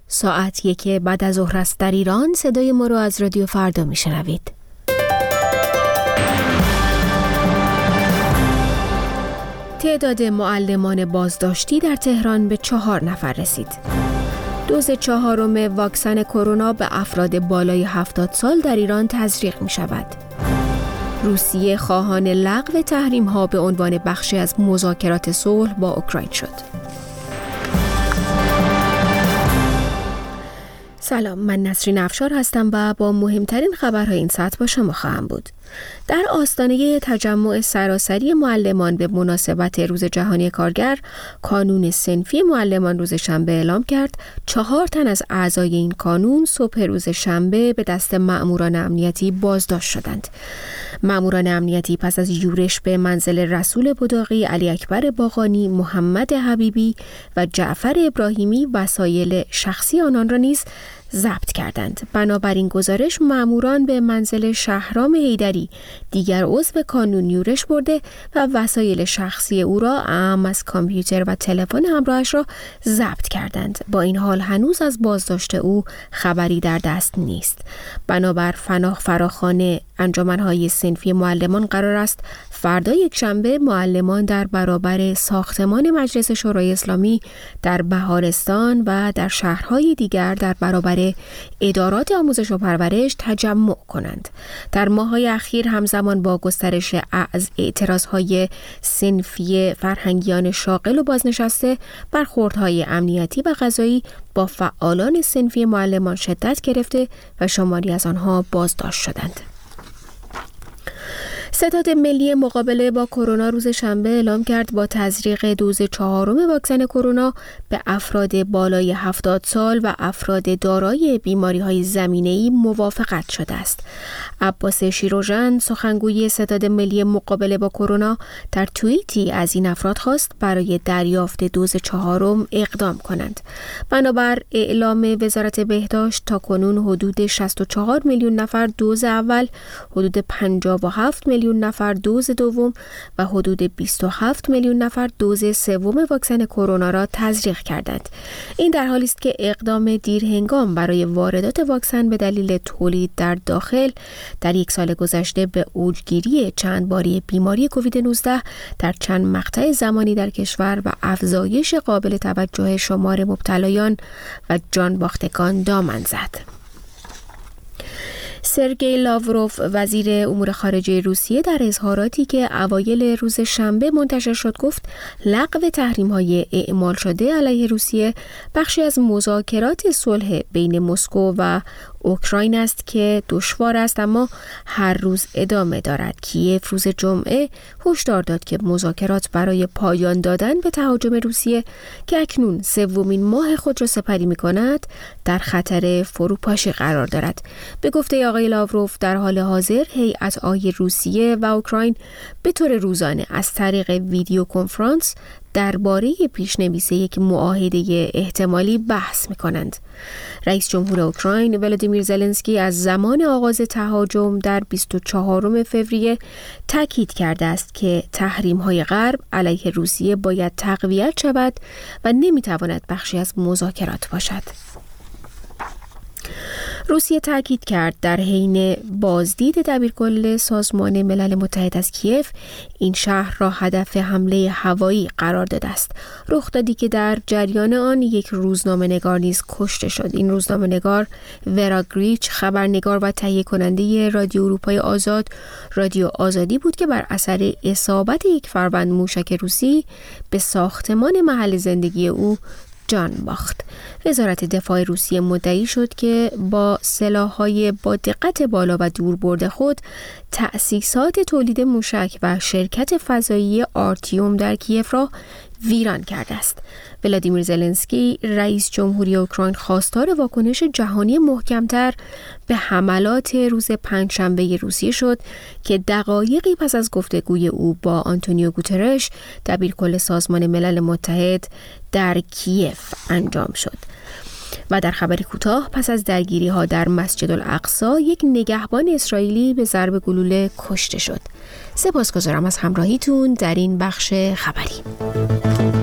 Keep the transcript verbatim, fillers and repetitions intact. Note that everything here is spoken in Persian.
ساعت یک بعد از ظهر است در ایران. صدای ما رو از رادیو فردا میشنوید. تعداد معلمان بازداشتی در تهران به چهار نفر رسید. دوز چهارم واکسن کرونا به افراد بالای هفتاد سال در ایران تزریق می شود. روسیه خواهان لغو تحریم ها به عنوان بخشی از مذاکرات صلح با اوکراین شد. سلام، من نسرین افشار هستم و با مهمترین خبرهای این ساعت با شما خواهم بود. در آستانه تجمع سراسری معلمان به مناسبت روز جهانی کارگر، کانون صنفی معلمان روز شنبه اعلام کرد چهار تن از اعضای این کانون صبح روز شنبه به دست مأموران امنیتی بازداشت شدند. مأموران امنیتی پس از یورش به منزل رسول بداقی، علی اکبر باقانی، محمد حبیبی و جعفر ابراهیمی وسایل شخصی آنان را نیز ضبط کردند. بنابراین گزارش مأموران به منزل شهرام حیدری، دیگر عضو کانون، یورش برده و وسایل شخصی او را اعم از کامپیوتر و تلفن همراهش را ضبط کردند. با این حال هنوز از بازداشت او خبری در دست نیست. بنابر فناخ فراخوان انجمنهای صنفی معلمان قرار است فردا یکشنبه معلمان در برابر ساختمان مجلس شورای اسلامی در بهارستان و در شهرهای دیگر در برابر ادارات آموزش و پرورش تجمع کنند. در ماه‌های اخیر همزمان با گسترش از اعتراضهای صنفی فرهنگیان شاغل و بازنشسته، برخوردهای امنیتی و قضایی با فعالان صنفی معلمان شدت گرفته و شماری از آنها بازداشت شدند. ستاد ملی مقابله با کرونا روز شنبه اعلام کرد با تزریق دوز چهارم واکسن کرونا به افراد بالای هفتاد سال و افراد دارای بیماری‌های زمینه‌ای موافقت شده است. عباس شیروژن، سخنگوی ستاد ملی مقابله با کرونا، در توییتی از این افراد خواست برای دریافت دوز چهارم اقدام کنند. بنابر اعلام وزارت بهداشت تاکنون حدود شصت و چهار میلیون نفر دوز اول، حدود پنجاه و هفت میلیون نفر دوز دوم و حدود بیست و هفت میلیون نفر دوز سوم واکسن کرونا را تزریق کردند. این در حالی است که اقدام دیرهنگام برای واردات واکسن به دلیل تولید در داخل در یک سال گذشته به اوجگیری چند باری بیماری کووید نوزده در چند مقطع زمانی در کشور و افزایش قابل توجه شمار مبتلایان و جان باختگان دامن زد. سرگئی لاوروف، وزیر امور خارجه روسیه، در اظهاراتی که اوایل روز شنبه منتشر شد گفت لغو تحریم‌های اعمال شده علیه روسیه بخشی از مذاکرات صلح بین مسکو و اوکراین است که دشوار است اما هر روز ادامه دارد. کیف روز جمعه هشدار داد که مذاکرات برای پایان دادن به تهاجم روسیه که اکنون سومین ماه خود را سپری می‌کند در خطر فروپاشی قرار دارد. به گفته آقای لاوروف، در حال حاضر هیئت‌های روسیه و اوکراین به طور روزانه از طریق ویدیو کنفرانس درباره پیشنویس یک معاهده احتمالی بحث می‌کنند. رئیس جمهور اوکراین ولادیمیر زلنسکی از زمان آغاز تهاجم در بیست و چهارم فوریه تاکید کرده است که تحریم‌های غرب علیه روسیه باید تقویت شود و نمی‌تواند بخشی از مذاکرات باشد. روسیه تاکید کرد در حین بازدید دبیرکل سازمان ملل متحد از کیف این شهر را هدف حمله هوایی قرار داده است. رخ دادی که در جریان آن یک روزنامه‌نگار نیز کشته شد. این روزنامه‌نگار ورا گریچ، خبرنگار و تهیه کننده رادیو اروپای آزاد رادیو آزادی بود که بر اثر اصابت یک فروند موشک روسی به ساختمان محل زندگی او جان باخت. وزارت دفاع روسیه مدعی شد که با سلاح‌های با دقت بالا و دور برده خود تأسیسات تولید موشک و شرکت فضایی آرتیوم در کیف را ویران کرده است. ولادیمیر زلنسکی، رئیس جمهوری اوکراین، خواستار واکنش جهانی محکمتر به حملات روز پنجشنبه روسیه شد که دقایقی پس از گفتگوی او با آنتونیو گوترش، دبیرکل سازمان ملل متحد، در کیف انجام شد. و در خبری کوتاه، پس از درگیری‌ها در مسجد الاقصی، یک نگهبان اسرائیلی به ضرب گلوله کشته شد. سپاسگزارم از همراهیتون در این بخش خبری.